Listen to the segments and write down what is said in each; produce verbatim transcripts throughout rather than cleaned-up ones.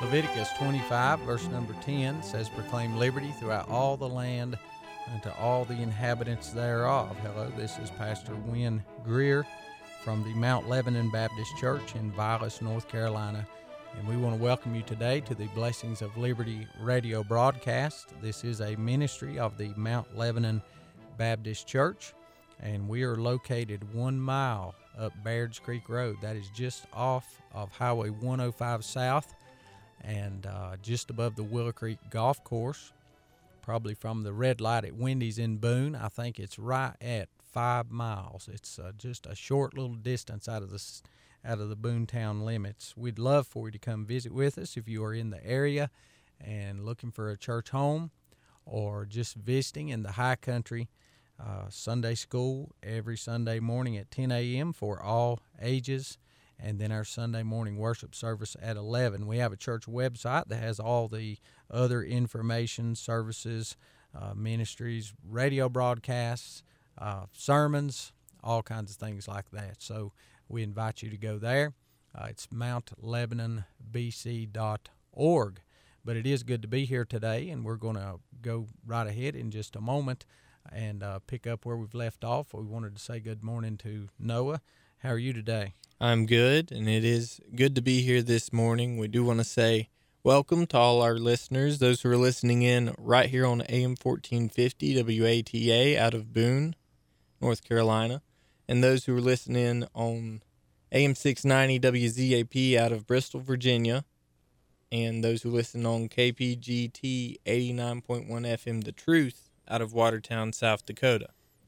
Leviticus twenty-five, verse number ten says, "Proclaim liberty throughout all the land and to all the inhabitants thereof." Hello, this is Pastor Wynn Greer from the Mount Lebanon Baptist Church in Vilas, North Carolina. And we want to welcome you today to the Blessings of Liberty radio broadcast. This is a ministry of the Mount Lebanon Baptist Church, and we are located one mile up Baird's Creek Road. That is just off of Highway one oh five South and uh, just above the Willow Creek Golf Course, probably from the red light at Wendy's in Boone. I think it's right at five miles. It's uh, just a short little distance out of the out of the Boonetown limits. We'd love for you to come visit with us if you are in the area and looking for a church home or just visiting in the high country. Uh, Sunday school every Sunday morning at ten a.m. for all ages, and then our Sunday morning worship service at eleven. We have a church website that has all the other information, services, uh, ministries, radio broadcasts, uh, sermons, all kinds of things like that. So we invite you to go there. Uh, it's mount lebanon b c dot org. But it is good to be here today, and we're going to go right ahead in just a moment and uh, pick up where we've left off. We wanted to say good morning to Noah. How are you today? I'm good, and it is good to be here this morning. We do want to say welcome to all our listeners, those who are listening in right here on A M fourteen fifty W A T A out of Boone, North Carolina, and those who are listening on A M six ninety W Z A P out of Bristol, Virginia, and those who listen on K P G T eighty-nine point one F M The Truth out of Watertown, South Dakota.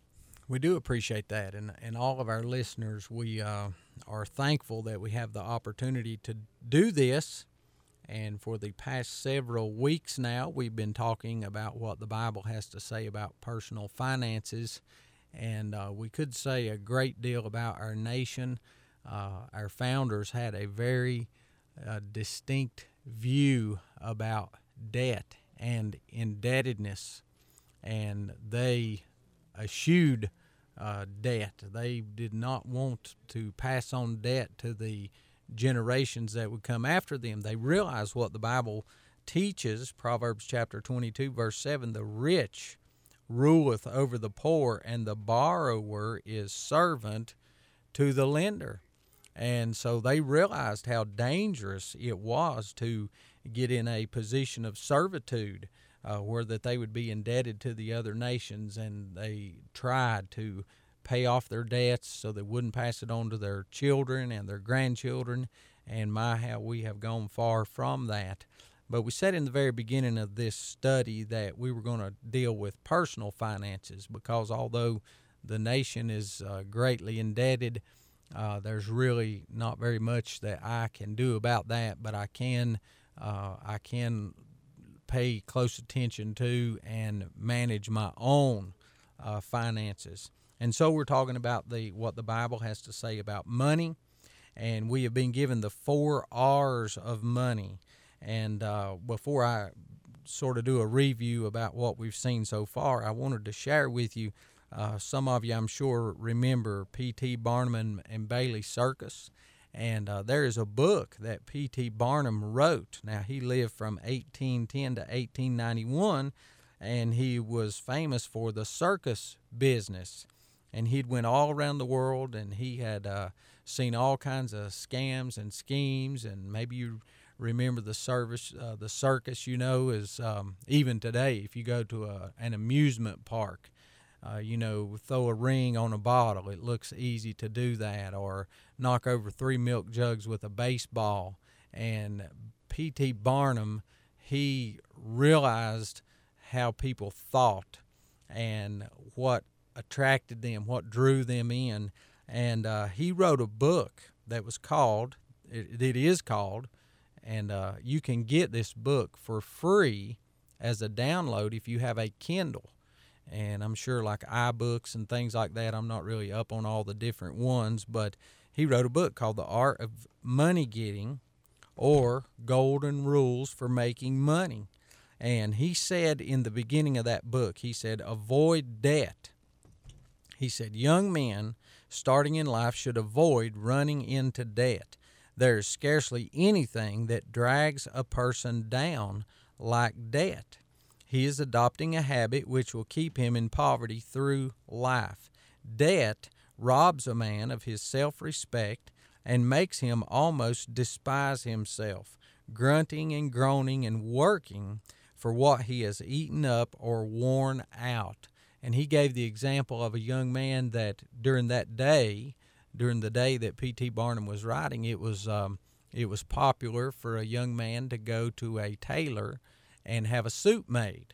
We do appreciate that, and and all of our listeners, we uh, are thankful that we have the opportunity to do this. And for the past several weeks now, we've been talking about what the Bible has to say about personal finances, and uh, we could say a great deal about our nation. Uh, our founders had a very uh, distinct view about debt and indebtedness, and they eschewed uh, debt. They did not want to pass on debt to the generations that would come after them. They realized what the Bible teaches, Proverbs chapter twenty-two, verse seven, "The rich ruleth over the poor, and the borrower is servant to the lender." And so they realized how dangerous it was to get in a position of servitude, uh, where that they would be indebted to the other nations, and they tried to pay off their debts so they wouldn't pass it on to their children and their grandchildren. And my, how we have gone far from that. But we said in the very beginning of this study that we were going to deal with personal finances, because although the nation is uh, greatly indebted, Uh, there's really not very much that I can do about that, but I can uh, I can pay close attention to and manage my own uh, finances. And so we're talking about the what the Bible has to say about money, and we have been given the four R's of money. And uh, before I sort of do a review about what we've seen so far, I wanted to share with you. Uh, some of you, I'm sure, remember P T Barnum and, and Bailey Circus, and uh, there is a book that P T Barnum wrote. Now, he lived from eighteen ten to eighteen ninety-one, and he was famous for the circus business, and he'd went all around the world, and he had uh, seen all kinds of scams and schemes, and maybe you remember the service, uh, the circus, you know, is um, even today, if you go to a, an amusement park, Uh, you know, throw a ring on a bottle. It looks easy to do that, or knock over three milk jugs with a baseball. And P T Barnum, he realized how people thought and what attracted them, what drew them in. And uh, he wrote a book that was called, it, it is called, and uh, you can get this book for free as a download if you have a Kindle. And I'm sure like iBooks and things like that, I'm not really up on all the different ones, but he wrote a book called The Art of Money Getting, or Golden Rules for Making Money. And he said in the beginning of that book, he said, avoid debt. He said, young men starting in life should avoid running into debt. There is scarcely anything that drags a person down like debt. He is adopting a habit which will keep him in poverty through life. Debt robs a man of his self-respect and makes him almost despise himself, grunting and groaning and working for what he has eaten up or worn out. And he gave the example of a young man that during that day, during the day that P T Barnum was writing, it was um, it was popular for a young man to go to a tailor and have a suit made.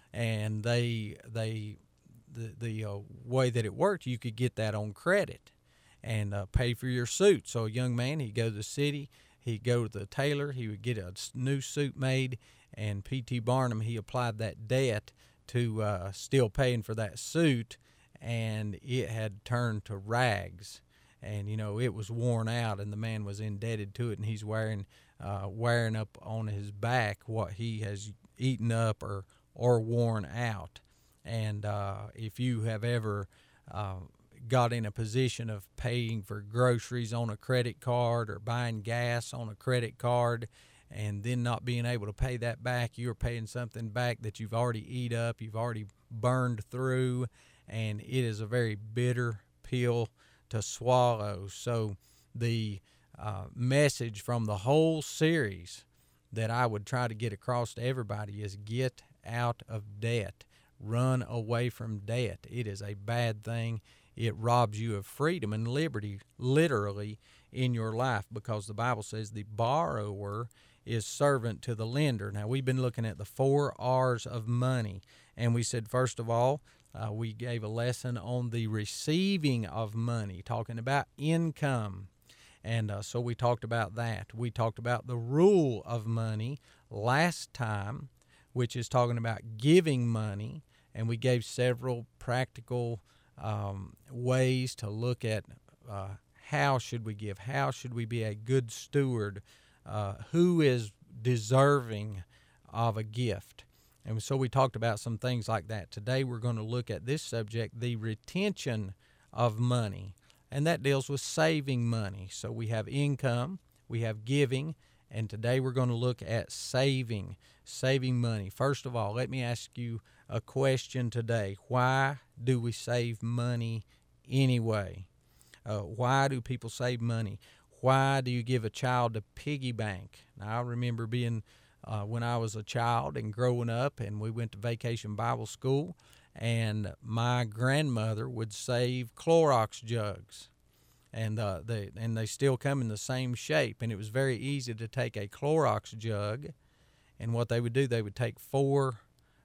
And they they the the uh, way that it worked, you could get that on credit and uh, pay for your suit. So a young man, he'd go to the city, he'd go to the tailor, he would get a new suit made, and P T Barnum, he applied that debt to uh, still paying for that suit, and it had turned to rags. And, you know, it was worn out, and the man was indebted to it, and he's wearing uh, wearing up on his back what he has eaten up or, or worn out. And uh, if you have ever uh, got in a position of paying for groceries on a credit card or buying gas on a credit card and then not being able to pay that back, you're paying something back that you've already eat up, you've already burned through, and it is a very bitter pill to swallow. So the uh, message from the whole series that I would try to get across to everybody is get out of debt. Run away from debt. It is a bad thing. It robs you of freedom and liberty, literally, in your life, because the Bible says the borrower is servant to the lender. Now, we've been looking at the four R's of money, and we said, first of all, uh, we gave a lesson on the receiving of money, talking about income. And uh, so we talked about that. We talked about the rule of money last time, which is talking about giving money, and we gave several practical um, ways to look at uh, how should we give, how should we be a good steward, uh, who is deserving of a gift. And so we talked about some things like that. Today we're going to look at this subject, the retention of money, and that deals with saving money. So we have income, we have giving, and today we're going to look at saving, saving money. First of all, let me ask you a question today. Why do we save money anyway? Uh, why do people save money? Why do you give a child a piggy bank? Now, I remember being, uh, when I was a child and growing up, and we went to Vacation Bible School, and my grandmother would save Clorox jugs. And uh, they and they still come in the same shape. And it was very easy to take a Clorox jug, and what they would do, they would take four,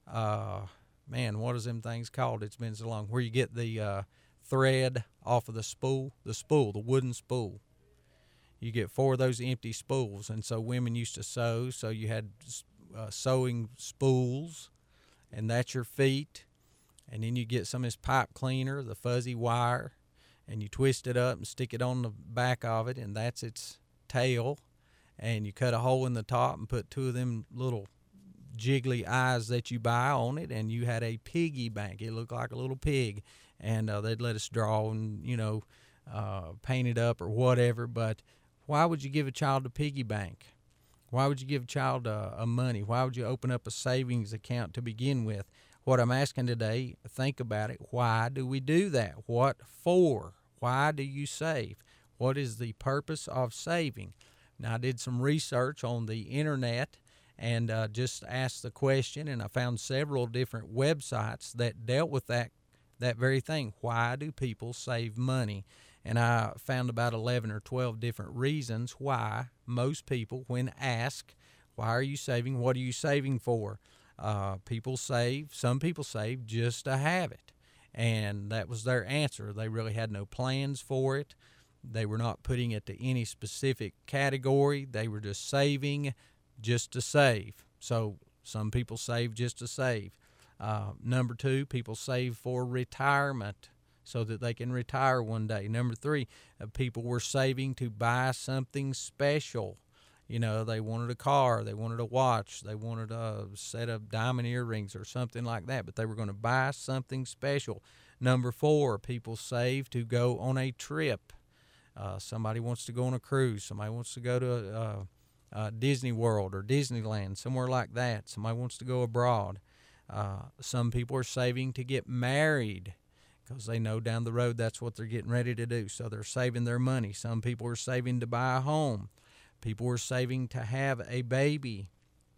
uh, man, what is them things called? It's been so long. Where you get the uh, thread off of the spool, the spool, the wooden spool. You get four of those empty spools, and so women used to sew. So you had uh, sewing spools, and that's your feet. And then you get some of this pipe cleaner, the fuzzy wire, and you twist it up and stick it on the back of it, and that's its tail. And you cut a hole in the top and put two of them little jiggly eyes that you buy on it, and you had a piggy bank. It looked like a little pig, and uh, they'd let us draw and, you know, uh, paint it up or whatever. But why would you give a child a piggy bank? Why would you give a child a, a money? Why would you open up a savings account to begin with? What I'm asking today, think about it. Why do we do that? What for? Why do you save? What is the purpose of saving? Now, I did some research on the internet and uh, just asked the question, and I found several different websites that dealt with that that very thing. Why do people save money? And I found about eleven or twelve different reasons why most people, when asked, why are you saving, what are you saving for? Uh, people save, some people save just to have it. And that was their answer. They really had no plans for it. They were not putting it to any specific category. They were just saving just to save. So some people save just to save. Uh, number two, people save for retirement so that they can retire one day. Number three, uh, people were saving to buy something special. You know, they wanted a car, they wanted a watch, they wanted a set of diamond earrings or something like that, but they were going to buy something special. Number four, people save to go on a trip. Uh, somebody wants to go on a cruise. Somebody wants to go to uh, uh, Disney World or Disneyland, somewhere like that. Somebody wants to go abroad. Uh, some people are saving to get married because they know down the road that's what they're getting ready to do. So they're saving their money. Some people are saving to buy a home. People are saving to have a baby.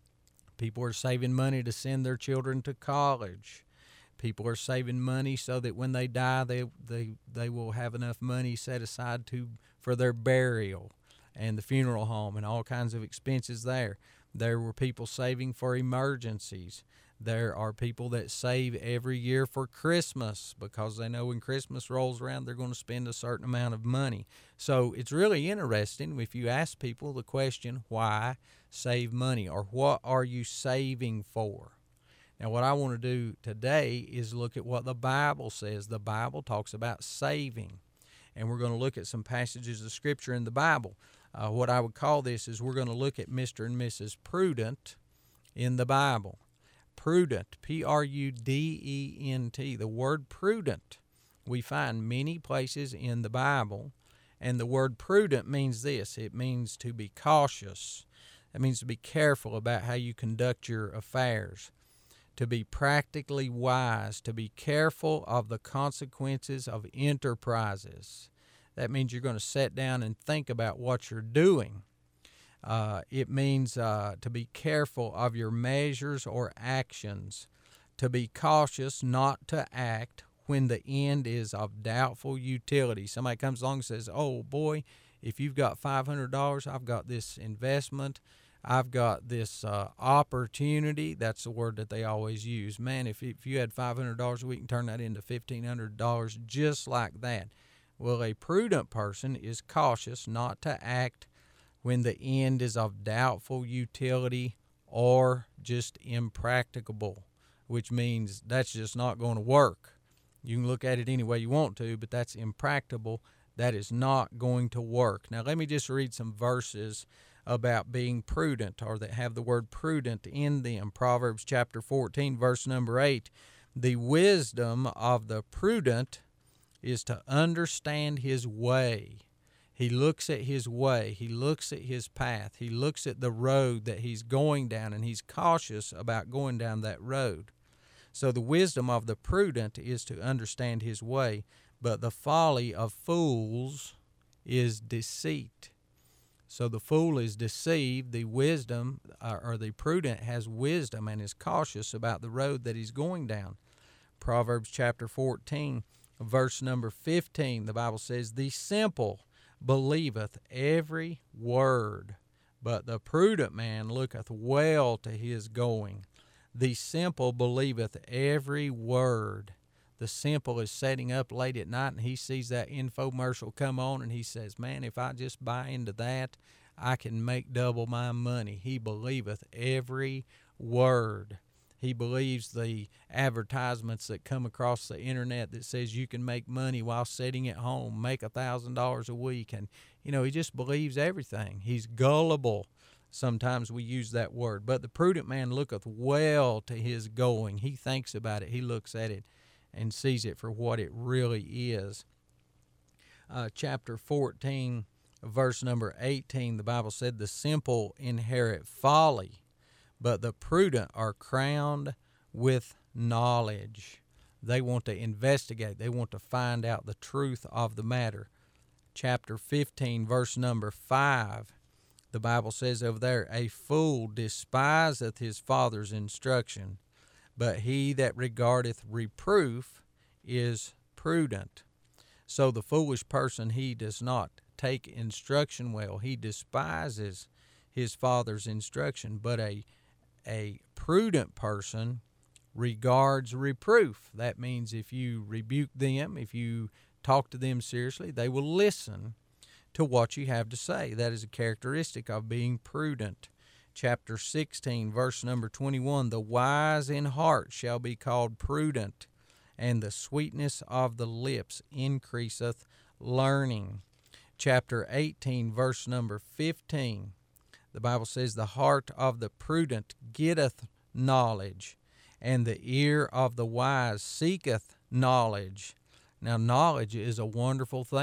People are saving money to send their children to college. People are saving money so that when they die, they they they will have enough money set aside to for their burial and the funeral home and all kinds of expenses there. There were people saving for emergencies. There are people that save every year for Christmas because they know when Christmas rolls around, they're going to spend a certain amount of money. So it's really interesting if you ask people the question, why save money, or what are you saving for? Now, what I want to do today is look at what the Bible says. The Bible talks about saving, and we're going to look at some passages of Scripture in the Bible. Uh, what I would call this is we're going to look at Mister and Missus Prudent in the Bible. Prudent, P R U D E N T. The word prudent we find many places in the Bible, and the word prudent means this. It means to be cautious. It means to be careful about how you conduct your affairs, to be practically wise, to be careful of the consequences of enterprises. That means you're going to sit down and think about what you're doing. Uh, it means uh, to be careful of your measures or actions, to be cautious not to act when the end is of doubtful utility. Somebody comes along and says, oh boy, if you've got five hundred dollars, I've got this investment, I've got this uh, opportunity. That's the word that they always use. Man, if, if you had five hundred dollars, we can turn that into fifteen hundred dollars just like that. Well, a prudent person is cautious not to act when the end is of doubtful utility or just impracticable, which means that's just not going to work. You can look at it any way you want to, but that's impracticable. That is not going to work. Now, let me just read some verses about being prudent, or that have the word prudent in them. Proverbs chapter fourteen, verse number eight. The wisdom of the prudent is to understand his way. He looks at his way. He looks at his path. He looks at the road that he's going down, and he's cautious about going down that road. So the wisdom of the prudent is to understand his way, but the folly of fools is deceit. So the fool is deceived. The wisdom, or the prudent, has wisdom and is cautious about the road that he's going down. Proverbs chapter fourteen, verse number fifteen, the Bible says, the simple believeth every word, but the prudent man looketh well to his going. The simple believeth every word. The simple is sitting up late at night and he sees that infomercial come on and he says, man, if I just buy into that, I can make double my money. He believeth every word. He believes the advertisements that come across the internet that says you can make money while sitting at home, make a thousand dollars a week. And, you know, he just believes everything. He's gullible. Sometimes we use that word. But the prudent man looketh well to his going. He thinks about it. He looks at it and sees it for what it really is. Uh, chapter fourteen, verse number eighteen, the Bible said, the simple inherit folly, but the prudent are crowned with knowledge. They want to investigate. They want to find out the truth of the matter. Chapter fifteen, verse number five, the Bible says over there, a fool despiseth his father's instruction, but he that regardeth reproof is prudent. So the foolish person, he does not take instruction well. He despises his father's instruction, but a A prudent person regards reproof. That means if you rebuke them, if you talk to them seriously, they will listen to what you have to say. That is a characteristic of being prudent. Chapter sixteen, verse number twenty-one, the wise in heart shall be called prudent, and the sweetness of the lips increaseth learning. Chapter eighteen, verse number fifteen, the Bible says, the heart of the prudent getteth knowledge, and the ear of the wise seeketh knowledge. Now, knowledge is a wonderful thing.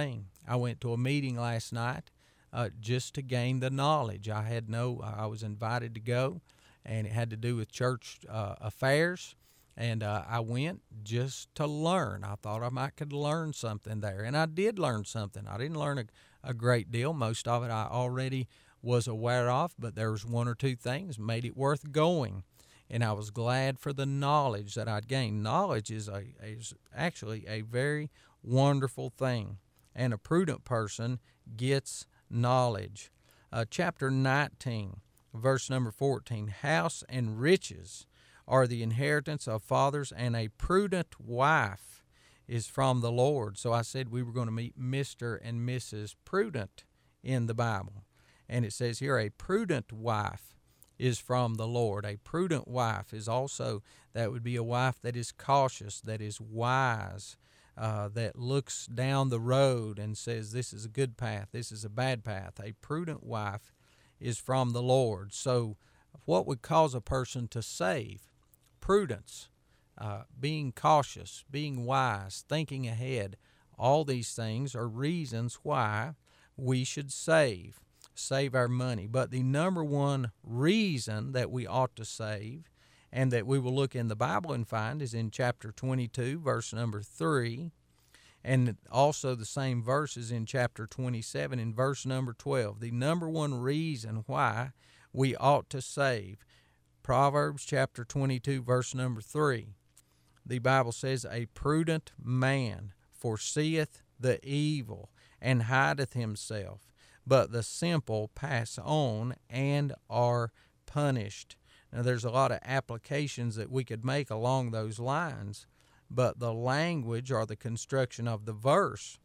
I went to a meeting last night uh, just to gain the knowledge. I had no, I was invited to go, and it had to do with church uh, affairs. And uh, I went just to learn. I thought I might could learn something there, and I did learn something. I didn't learn a, a great deal. Most of it I already was aware of, but there was one or two things made it worth going, and I was glad for the knowledge that I'd gained. Knowledge is a is actually a very wonderful thing, and a prudent person gets knowledge. Uh, chapter nineteen, verse number fourteen: House and riches are the inheritance of fathers, and a prudent wife is from the Lord. So I said we were going to meet Mister and Missus Prudent in the Bible. And it says here, a prudent wife is from the Lord. A prudent wife is also, that would be a wife that is cautious, that is wise, uh, that looks down the road and says, this is a good path, this is a bad path. A prudent wife is from the Lord. So what would cause a person to save? Prudence, uh, being cautious, being wise, thinking ahead. All these things are reasons why we should save, save our money. But the number one reason that we ought to save, and that we will look in the Bible and find, is in chapter twenty-two, verse number three, and also the same verses in chapter twenty-seven and verse number twelve. The number one reason why we ought to save, Proverbs chapter twenty-two, verse number three. The Bible says, a prudent man foreseeth the evil and hideth himself, but the simple pass on and are punished. Now, there's a lot of applications that we could make along those lines, but the language or the construction of the verse,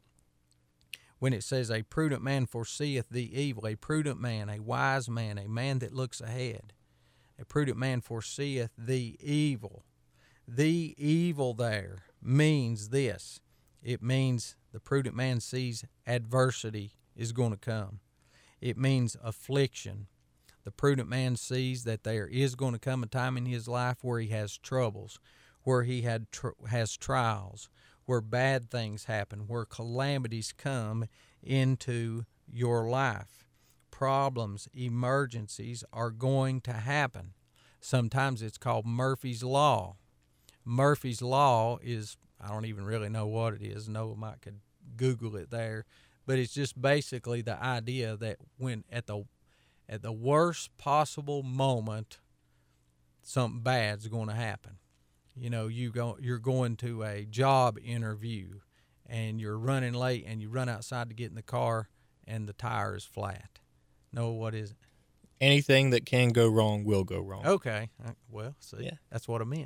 when it says a prudent man foreseeth the evil, a prudent man, a wise man, a man that looks ahead, a prudent man foreseeth the evil. The evil there means this. It means the prudent man sees adversity is going to come. It means affliction. The prudent man sees that there is going to come a time in his life where he has troubles, where he had tr- has trials, where bad things happen, where calamities come into your life. Problems, emergencies are going to happen. Sometimes it's called Murphy's Law. Murphy's Law is, I don't even really know what it is. Noah might could Google it there, but it's just basically the idea that when at the at the worst possible moment, something bad's going to happen. You know, you go you're going to a job interview, and you're running late, and you run outside to get in the car, and the tire is flat. No, what is it? Anything that can go wrong will go wrong. Okay. Well, see, Yeah. that's what I meant.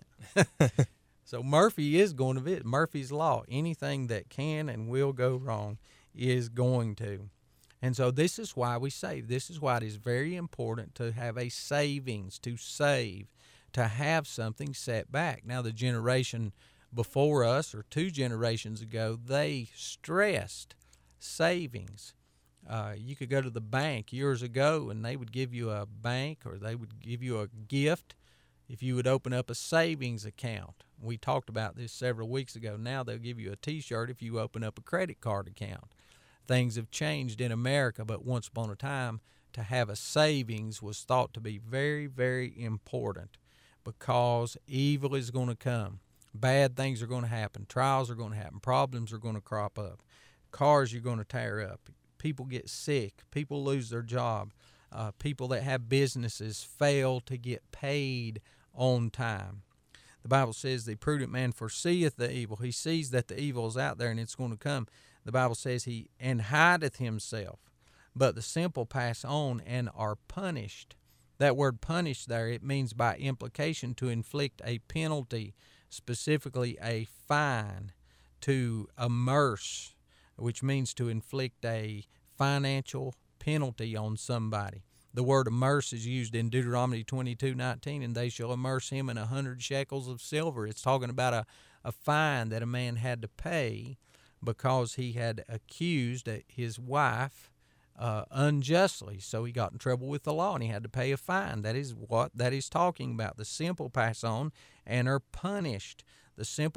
So Murphy is going to be Murphy's Law. Anything that can and will go wrong is going to. And so this is why we save. This is why it is very important to have a savings, to save, to have something set back. Now, the generation before us, or two generations ago, they stressed savings. Uh, you could go to the bank years ago, and they would give you a bank, or they would give you a gift if you would open up a savings account. We talked about this several weeks ago. Now they'll give you a T-shirt if you open up a credit card account. Things have changed in America, but once upon a time, to have a savings was thought to be very, very important, because evil is going to come. Bad things are going to happen. Trials are going to happen. Problems are going to crop up. Cars you're going to tear up. People get sick. People lose their job. Uh, people that have businesses fail to get paid on time. The Bible says the prudent man foreseeth the evil. He sees that the evil is out there and it's going to come. The Bible says he and hideth himself. But the simple pass on and are punished. That word punished there, it means by implication to inflict a penalty, specifically a fine, to immerse, which means to inflict a financial penalty on somebody. The word immerse is used in Deuteronomy twenty-two nineteen, and they shall immerse him in a hundred shekels of silver. It's talking about a, a fine that a man had to pay because he had accused his wife uh, unjustly. So he got in trouble with the law, and he had to pay a fine. That is what that is talking about. The simple pass on and are punished. The simple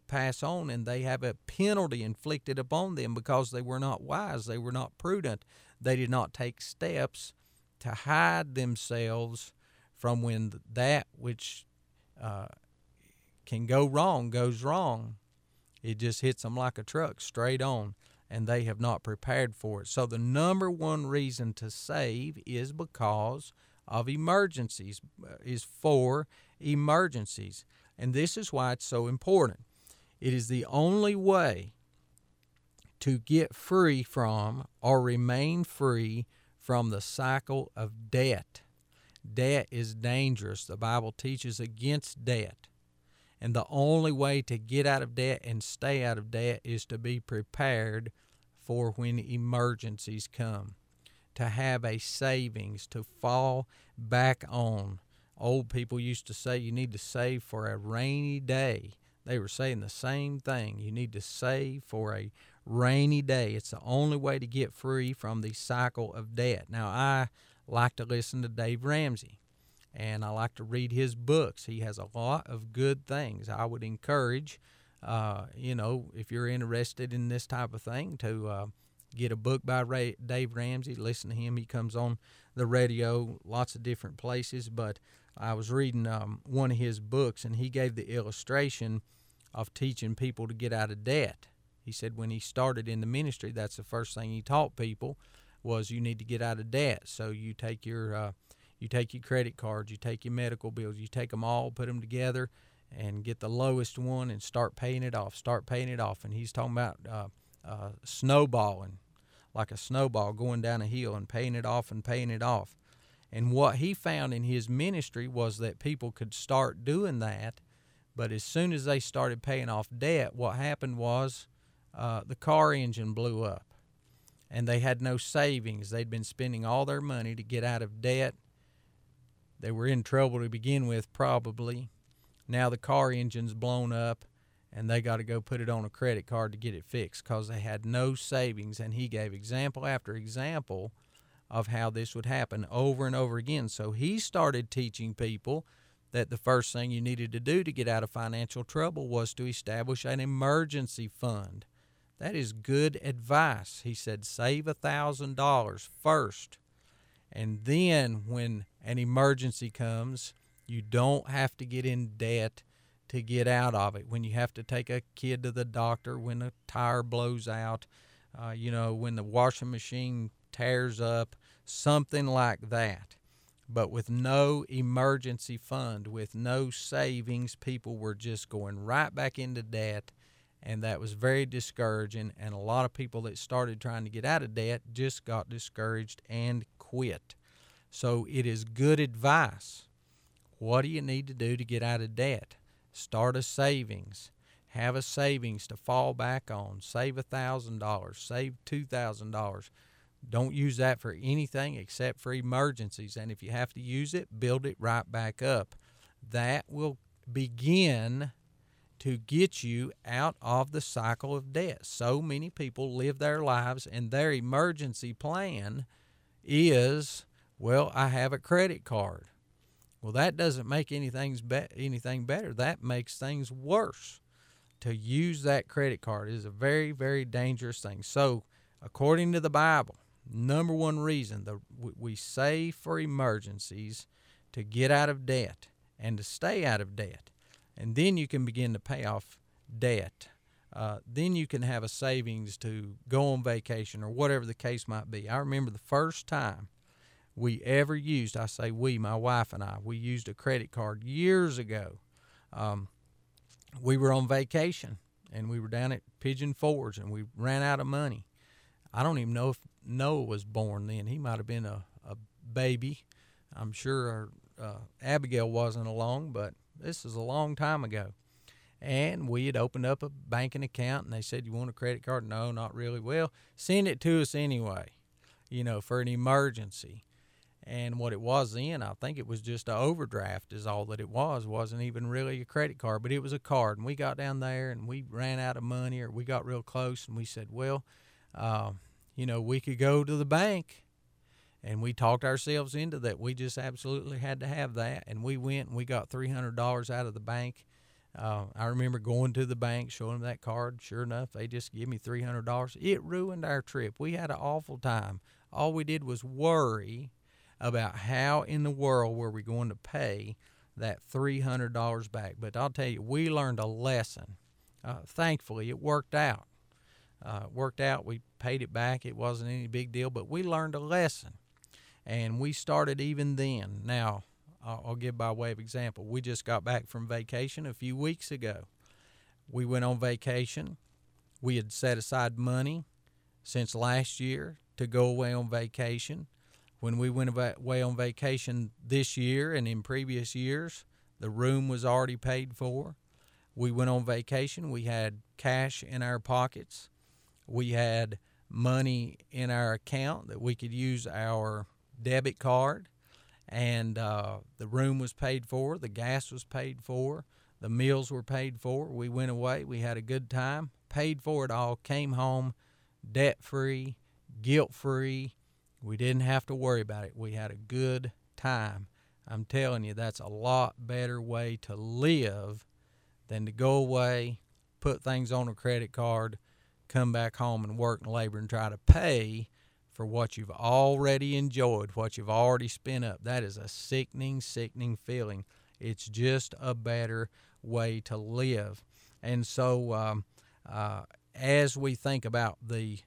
pass on, and they have a penalty inflicted upon them because they were not wise, they were not prudent, they did not take steps to hide themselves from when that which uh, can go wrong goes wrong. It just hits them like a truck straight on, and they have not prepared for it. So the number one reason to save is because of emergencies, is for emergencies. And this is why it's so important. It is the only way to get free from or remain free from the cycle of debt. Debt is dangerous. The Bible teaches against debt. And the only way to get out of debt and stay out of debt is to be prepared for when emergencies come, to have a savings to fall back on. Old people used to say you need to save for a rainy day. They were saying the same thing. You need to save for a rainy day. It's the only way to get free from the cycle of debt. Now, I like to listen to Dave Ramsey, and I like to read his books. He has a lot of good things. I would encourage, uh, you know, if you're interested in this type of thing, to uh, get a book by Ray, Dave Ramsey. Listen to him. He comes on the radio, lots of different places. But I was reading um, one of his books, and he gave the illustration of teaching people to get out of debt. He said when he started in the ministry, that's the first thing he taught people was you need to get out of debt. So you take your uh, you take your credit cards, you take your medical bills, you take them all, put them together, and get the lowest one and start paying it off. Start paying it off. And he's talking about uh, uh, snowballing, like a snowball going down a hill and paying it off and paying it off. And what he found in his ministry was that people could start doing that, but as soon as they started paying off debt, what happened was uh, the car engine blew up, and they had no savings. They'd been spending all their money to get out of debt. They were in trouble to begin with, probably. Now the car engine's blown up, and they got to go put it on a credit card to get it fixed because they had no savings. And he gave example after example of how this would happen over and over again. So he started teaching people that the first thing you needed to do to get out of financial trouble was to establish an emergency fund. That is good advice. He said, save one thousand dollars first. And then when an emergency comes, you don't have to get in debt to get out of it. When you have to take a kid to the doctor, when a tire blows out, uh, you know, when the washing machine tears up, something like that. But with no emergency fund, with no savings, people were just going right back into debt, and that was very discouraging. And a lot of people that started trying to get out of debt just got discouraged and quit. So it is good advice. What do you need to do to get out of debt? Start a savings. Have a savings to fall back on. Save one thousand dollars. Save two thousand dollars. Don't use that for anything except for emergencies. And if you have to use it, build it right back up. That will begin to get you out of the cycle of debt. So many people live their lives, and their emergency plan is, well, I have a credit card. Well, that doesn't make anything, be- anything better. That makes things worse. To use that credit card is a very, very dangerous thing. So, according to the Bible, number one reason the, we save for emergencies to get out of debt and to stay out of debt. And then you can begin to pay off debt. Uh, then you can have a savings to go on vacation or whatever the case might be. I remember the first time we ever used, I say we, my wife and I, we used a credit card years ago. Um, we were on vacation, and we were down at Pigeon Forge, and we ran out of money. I don't even know if Noah was born then. He might have been a, a baby. I'm sure our, uh, Abigail wasn't along, but this is a long time ago. And we had opened up a banking account, and they said, you want a credit card? No, not really. Well, send it to us anyway, you know, for an emergency. And what it was then, I think it was just an overdraft is all that it was. It wasn't even really a credit card, but it was a card. And we got down there, and we ran out of money, or we got real close, and we said, well, uh, you know, we could go to the bank. And we talked ourselves into that. We just absolutely had to have that. And we went and we got three hundred dollars out of the bank Uh, I remember going to the bank, showing them that card. Sure enough, they just give me three hundred dollars. It ruined our trip. We had an awful time. All we did was worry about how in the world were we going to pay that three hundred dollars back. But I'll tell you, we learned a lesson. Uh, thankfully, it worked out. Uh, it worked out. We paid it back. It wasn't any big deal, but we learned a lesson. And we started even then. Now, I'll give by way of example. We just got back from vacation a few weeks ago. We went on vacation. We had set aside money since last year to go away on vacation. When we went away on vacation this year and in previous years, the room was already paid for. We went on vacation. We had cash in our pockets. We had money in our account that we could use our debit card. And uh, the room was paid for, the gas was paid for, the meals were paid for. We went away, we had a good time, paid for it all, came home debt-free, guilt-free. We didn't have to worry about it. We had a good time. I'm telling you, that's a lot better way to live than to go away, put things on a credit card, come back home and work and labor and try to pay for what you've already enjoyed, what you've already spent up. That is a sickening, sickening feeling. It's just a better way to live. And so um, uh, as we think about the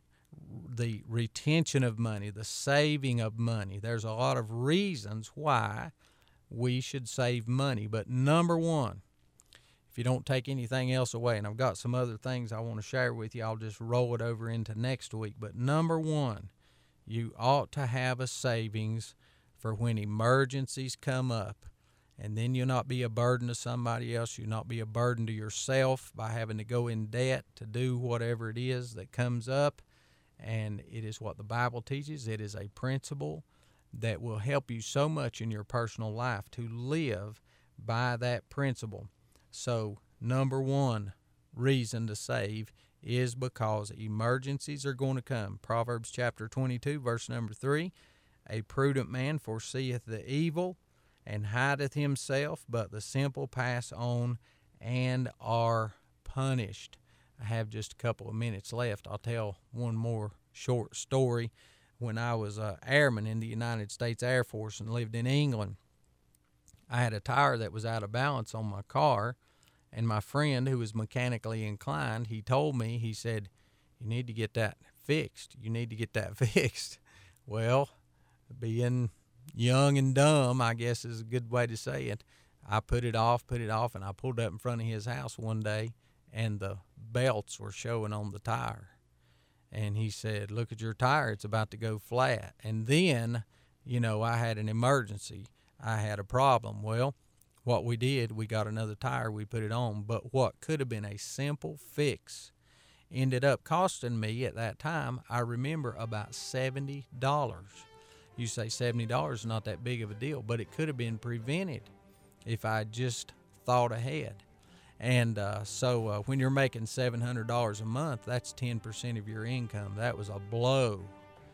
the retention of money, the saving of money, there's a lot of reasons why we should save money. But number one, if you don't take anything else away, and I've got some other things I want to share with you, I'll just roll it over into next week. But number one, you ought to have a savings for when emergencies come up. And then you'll not be a burden to somebody else. You'll not be a burden to yourself by having to go in debt to do whatever it is that comes up. And it is what the Bible teaches. It is a principle that will help you so much in your personal life to live by that principle. So, number one reason to save is because emergencies are going to come. Proverbs chapter twenty-two, verse number three, a prudent man foreseeth the evil and hideth himself, but the simple pass on and are punished. I have just a couple of minutes left. I'll tell one more short story. When I was an airman in the United States Air Force and lived in England, I had a tire that was out of balance on my car. And my friend, who was mechanically inclined, he told me, he said, you need to get that fixed. You need to get that fixed. Well, being young and dumb, I guess is a good way to say it, I put it off, put it off, and I pulled up in front of his house one day, and the belts were showing on the tire. And he said, look at your tire. It's about to go flat. And then, you know, I had an emergency. I had a problem. Well, what we did, we got another tire, we put it on, but what could have been a simple fix ended up costing me at that time, I remember, about seventy dollars. You say seventy dollars is not that big of a deal, but it could have been prevented if I just thought ahead. And uh, so uh, when you're making seven hundred dollars a month, that's ten percent of your income. That was a blow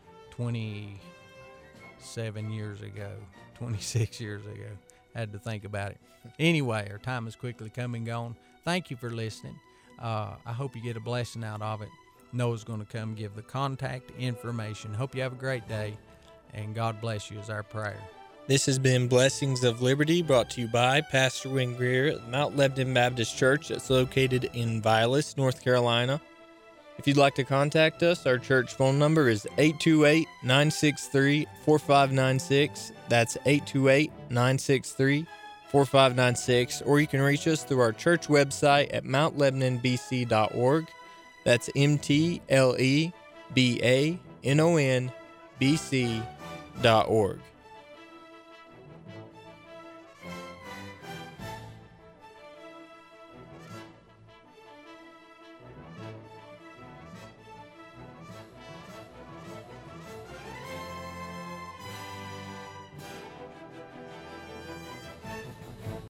twenty-seven years ago, twenty-six years ago. Had to think about it. Anyway, our time is quickly come and gone. Thank you for listening. Uh, I hope you get a blessing out of it. Noah's going to come give the contact information. Hope you have a great day, and God bless you is our prayer. This has been Blessings of Liberty, brought to you by Pastor Wayne Greer at Mount Lebanon Baptist Church that's located in Vilas, North Carolina. If you'd like to contact us, our church phone number is eight two eight, nine six three, four five nine six. That's eight two eight, nine six three, four five nine six. Or you can reach us through our church website at mount lebanon b c dot org. That's M T L E B A N O N B C dot org.